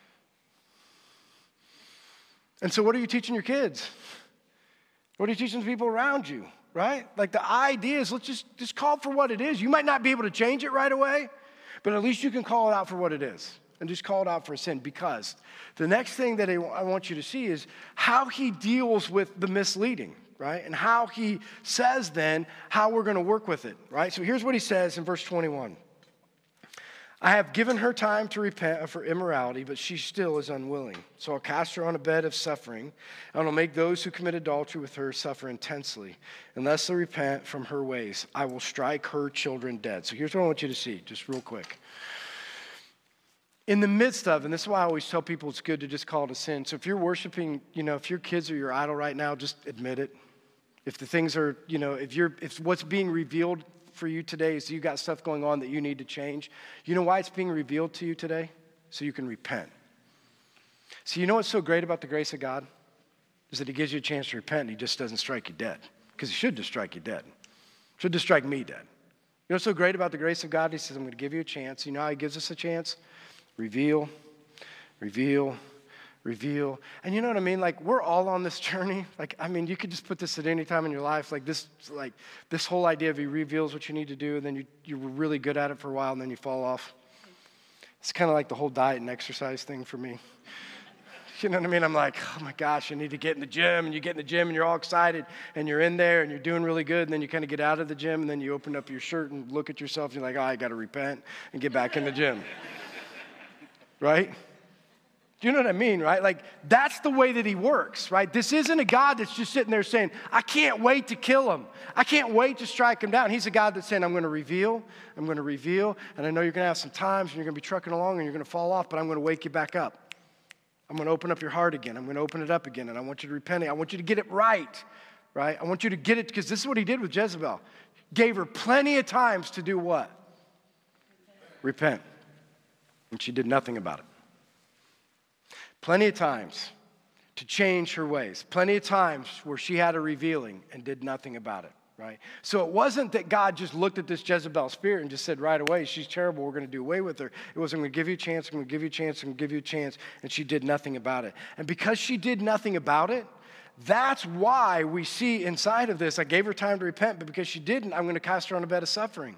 And so what are you teaching your kids? What are you teaching the people around you, right? Like, the idea is let's just, just call it for what it is. You might not be able to change it right away, but at least you can call it out for what it is. And just call it out for a sin, because the next thing that I want you to see is how he deals with the misleading, right? And how he says then how we're going to work with it, right? So here's what he says in verse twenty-one. I have given her time to repent of her immorality, but she still is unwilling. So I'll cast her on a bed of suffering, and I'll make those who commit adultery with her suffer intensely. Unless they repent from her ways, I will strike her children dead. So here's what I want you to see, just real quick. In the midst of, and this is why I always tell people it's good to just call it a sin. So if you're worshiping, you know, if your kids are your idol right now, just admit it. If the things are, you know, if you're, if what's being revealed for you today is you got stuff going on that you need to change, you know why it's being revealed to you today? So you can repent. So you know what's so great about the grace of God? Is that he gives you a chance to repent and he just doesn't strike you dead. Because he should just strike you dead. Should just strike me dead. You know what's so great about the grace of God? He says, I'm going to give you a chance. You know how he gives us a chance? Reveal, reveal, reveal. And you know what I mean? Like, we're all on this journey. Like, I mean, you could just put this at any time in your life. Like this, like this whole idea of he reveals what you need to do, and then you, you were really good at it for a while, and then you fall off. It's kind of like the whole diet and exercise thing for me. You know what I mean? I'm like, oh my gosh, I need to get in the gym. And you get in the gym and you're all excited and you're in there and you're doing really good. And then you kind of get out of the gym and then you open up your shirt and look at yourself and you're like, oh, I got to repent and get back in the gym. Right? Do you know what I mean, right? Like, that's the way that he works, right? This isn't a God that's just sitting there saying, I can't wait to kill him. I can't wait to strike him down. He's a God that's saying, I'm going to reveal, I'm going to reveal, and I know you're going to have some times and you're going to be trucking along and you're going to fall off, but I'm going to wake you back up. I'm going to open up your heart again. I'm going to open it up again, and I want you to repent. I want you to get it right, right? I want you to get it, because this is what he did with Jezebel. Gave her plenty of times to do what? Repent. Repent. And she did nothing about it. Plenty of times to change her ways. Plenty of times where she had a revealing and did nothing about it, right? So it wasn't that God just looked at this Jezebel spirit and just said right away, she's terrible, we're going to do away with her. It was, I'm going to give you a chance, I'm going to give you a chance, I'm going to give you a chance, and she did nothing about it. And because she did nothing about it, that's why we see inside of this, I gave her time to repent, but because she didn't, I'm going to cast her on a bed of suffering.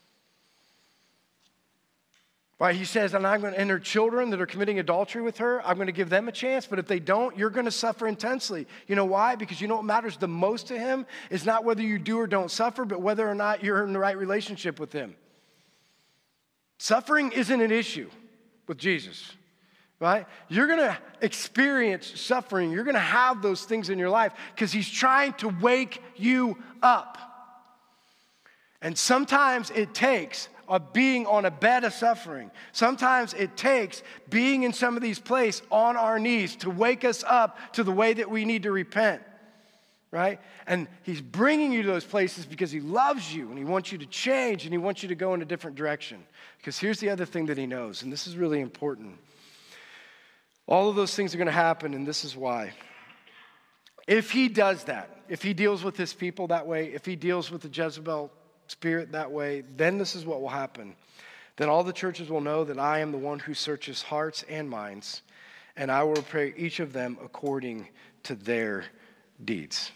Right, he says, and I'm going to, and her children that are committing adultery with her, I'm going to give them a chance, but if they don't, you're going to suffer intensely. You know why? Because you know what matters the most to him is not whether you do or don't suffer, but whether or not you're in the right relationship with him. Suffering isn't an issue with Jesus, right? You're going to experience suffering. You're going to have those things in your life because he's trying to wake you up. And sometimes it takes of being on a bed of suffering. Sometimes it takes being in some of these places on our knees to wake us up to the way that we need to repent, right? And he's bringing you to those places because he loves you and he wants you to change and he wants you to go in a different direction. Because here's the other thing that he knows, and this is really important. All of those things are going to happen, and this is why. If he does that, if he deals with his people that way, if he deals with the Jezebel spirit that way, then this is what will happen. Then all the churches will know that I am the one who searches hearts and minds, and I will repay each of them according to their deeds.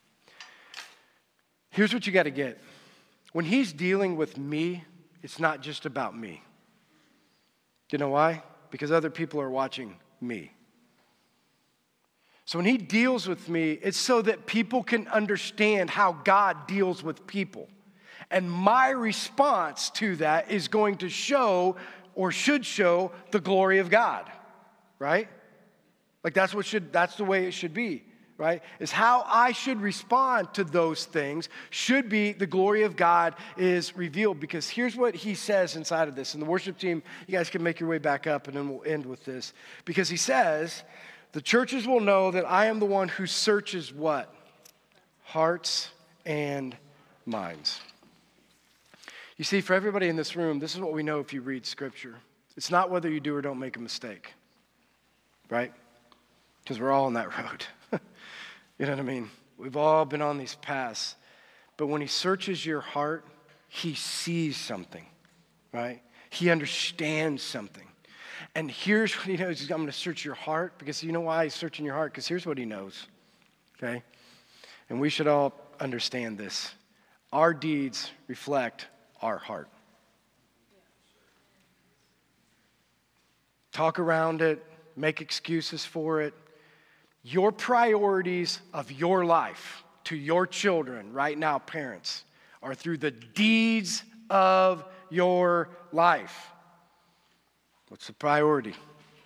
Here's what you got to get. When he's dealing with me, it's not just about me. You know why? Because other people are watching me. So when he deals with me, it's so that people can understand how God deals with people. And my response to that is going to show or should show the glory of God, right? Like that's what should, that's the way it should be, right? Is how I should respond to those things should be the glory of God is revealed. Because here's what he says inside of this. And the worship team, you guys can make your way back up and then we'll end with this. Because he says, the churches will know that I am the one who searches what? Hearts and minds. You see, for everybody in this room, this is what we know if you read Scripture. It's not whether you do or don't make a mistake, right? Because we're all on that road. You know what I mean? We've all been on these paths. But when he searches your heart, he sees something, right? He understands something. And here's what he knows. He's, I'm going to search your heart. Because you know why he's searching your heart? Because here's what he knows, okay? And we should all understand this. Our deeds reflect our heart. Talk around it, make excuses for it. Your priorities of your life to your children right now, parents, are through the deeds of your life. What's the priority?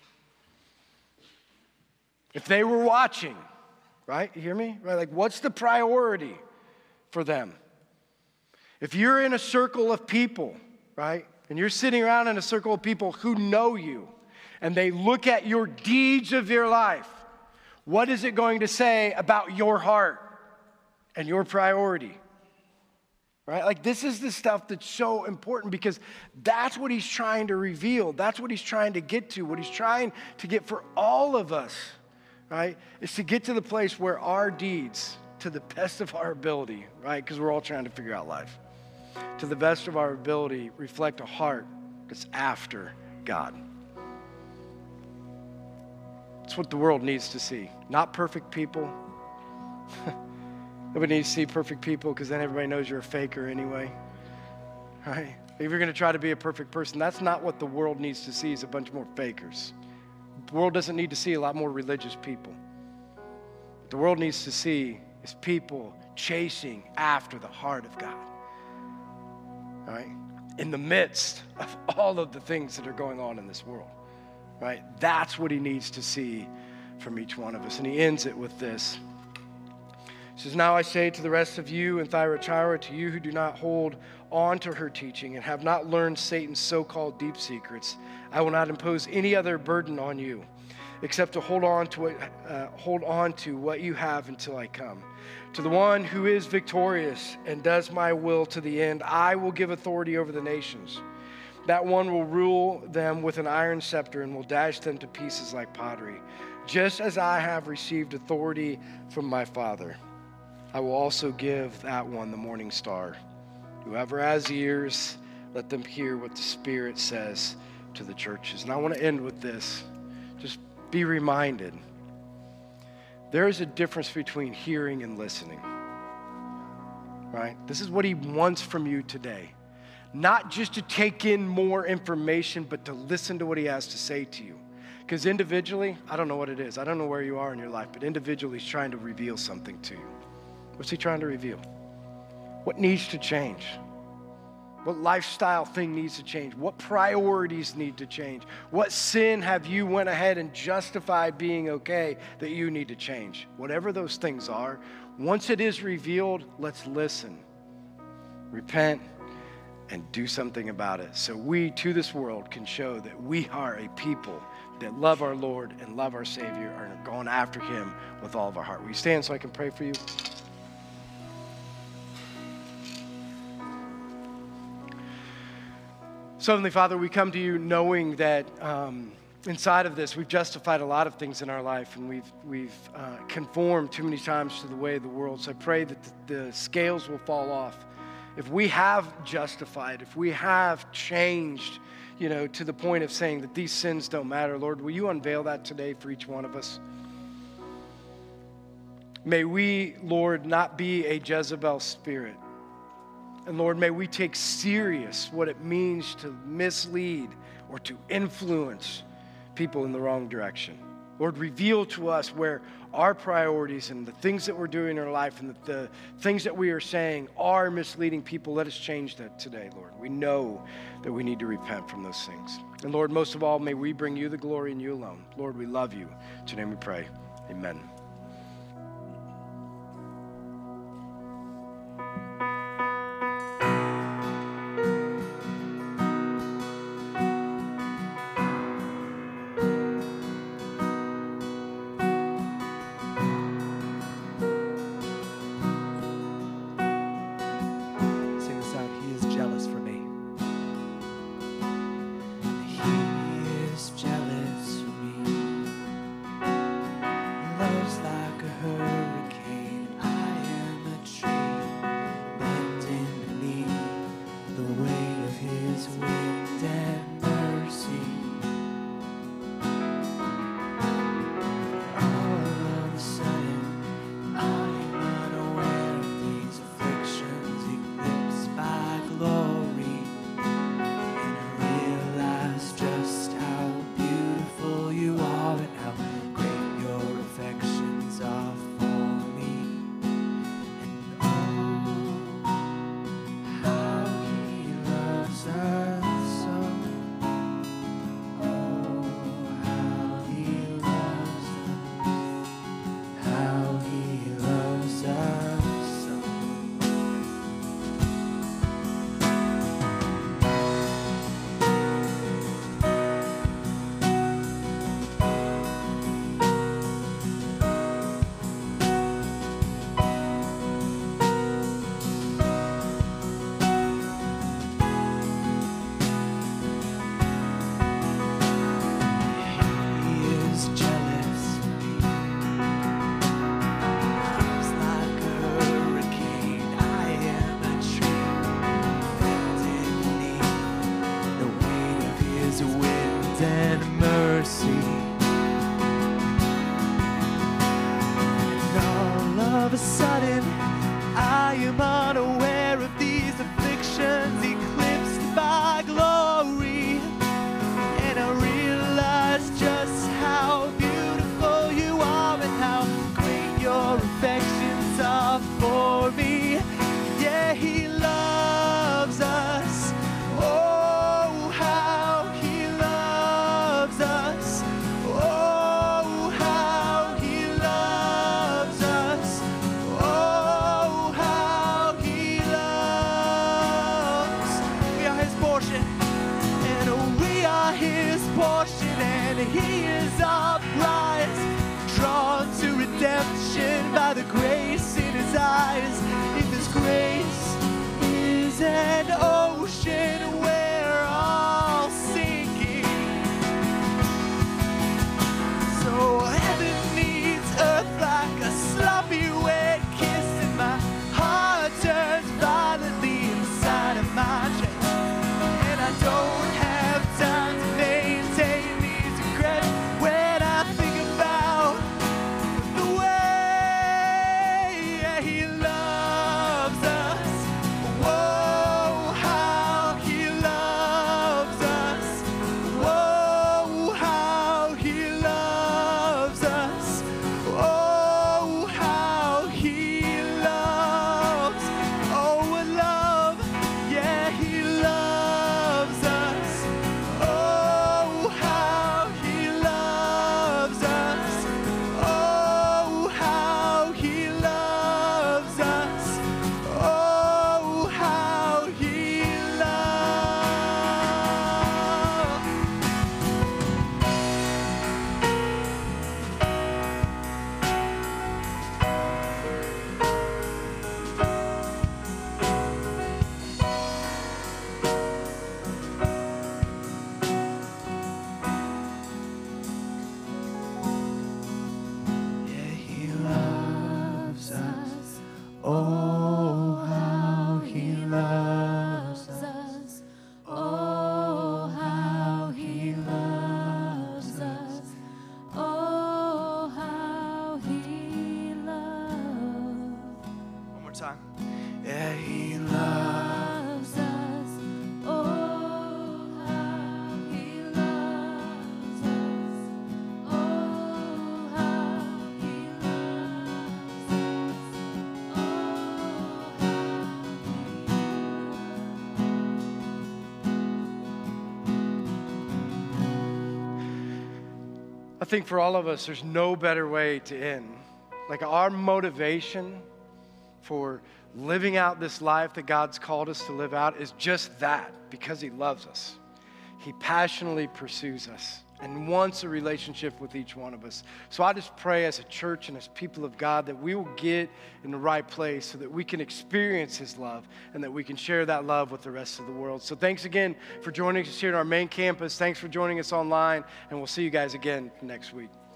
If they were watching, right? You hear me? Right? Like, what's the priority for them? If you're in a circle of people, right, and you're sitting around in a circle of people who know you, and they look at your deeds of your life, what is it going to say about your heart and your priority? Right? Like, this is the stuff that's so important because that's what he's trying to reveal. That's what he's trying to get to. What he's trying to get for all of us, right, is to get to the place where our deeds, to the best of our ability, right, because we're all trying to figure out life, to the best of our ability, reflect a heart that's after God. That's what the world needs to see. Not perfect people. Nobody needs to see perfect people because then everybody knows you're a faker anyway. Right? If you're going to try to be a perfect person, that's not what the world needs to see is a bunch more fakers. The world doesn't need to see a lot more religious people. What the world needs to see is people chasing after the heart of God. Right? In the midst of all of the things that are going on in this world. Right? That's what he needs to see from each one of us. And he ends it with this. He says, now I say to the rest of you and Thyatira, to you who do not hold on to her teaching and have not learned Satan's so-called deep secrets, I will not impose any other burden on you, except to hold on to what, uh, hold on to what you have until I come. To the one who is victorious and does my will to the end, I will give authority over the nations. That one will rule them with an iron scepter and will dash them to pieces like pottery. Just as I have received authority from my Father, I will also give that one the morning star. Whoever has ears, let them hear what the Spirit says to the churches. And I want to end with this. Just be reminded. There is a difference between hearing and listening. Right? This is what he wants from you today. Not just to take in more information, but to listen to what he has to say to you. Because individually, I don't know what it is. I don't know where you are in your life, but individually, he's trying to reveal something to you. What's he trying to reveal? What needs to change? What lifestyle thing needs to change? What priorities need to change? What sin have you went ahead and justified being okay that you need to change? Whatever those things are, once it is revealed, let's listen, repent, and do something about it so we to this world can show that we are a people that love our Lord and love our Savior and are going after him with all of our heart. Will you stand so I can pray for you? So, Heavenly Father, we come to you knowing that um, inside of this, we've justified a lot of things in our life, and we've we've uh, conformed too many times to the way of the world. So I pray that the, the scales will fall off. If we have justified, if we have changed, you know, to the point of saying that these sins don't matter, Lord, will you unveil that today for each one of us? May we, Lord, not be a Jezebel spirit. And Lord, may we take serious what it means to mislead or to influence people in the wrong direction. Lord, reveal to us where our priorities and the things that we're doing in our life and the, the things that we are saying are misleading people. Let us change that today, Lord. We know that we need to repent from those things. And Lord, most of all, may we bring you the glory and you alone. Lord, we love you. In your name we pray. Amen. How time. Yeah, he loves us. Oh, how he loves us. Oh, how he loves us. Oh, I think for all of us, there's no better way to end. Like our motivation for living out this life that God's called us to live out is just that, because he loves us. He passionately pursues us and wants a relationship with each one of us. So I just pray as a church and as people of God that we will get in the right place so that we can experience his love and that we can share that love with the rest of the world. So thanks again for joining us here at our main campus. Thanks for joining us online, and we'll see you guys again next week.